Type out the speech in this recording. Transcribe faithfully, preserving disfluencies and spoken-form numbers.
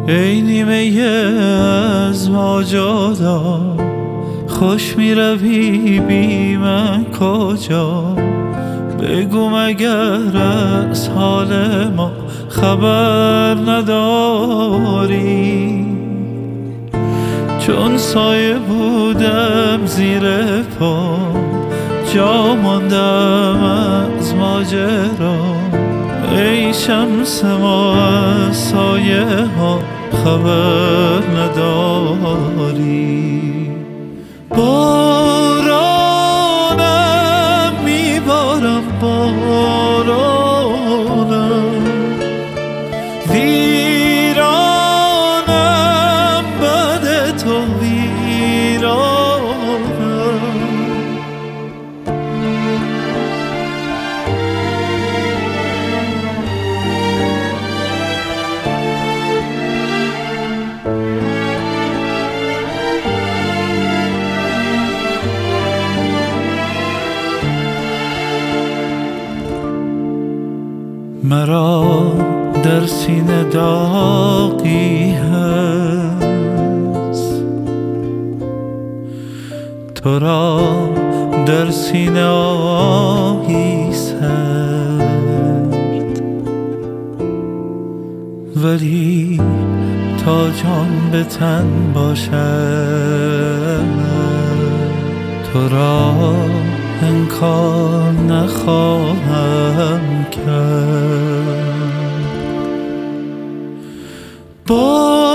ای نیمه از ما جدا، خوش می روی بی من کجا؟ بگو مگر از حال ما خبر نداری؟ چون سایه بودم زیر پا، جا ماندم از ماجرا. ای شمس ما از سایه ها خبر نداری؟ بارانم میبارم، بارانم ویرانم، بعد تو ویرانم. مرا در سینه داغی هست، تو را در سینه آهی سرد، ولی تا جان به تن باشد تو را انکار نخواهم کرد.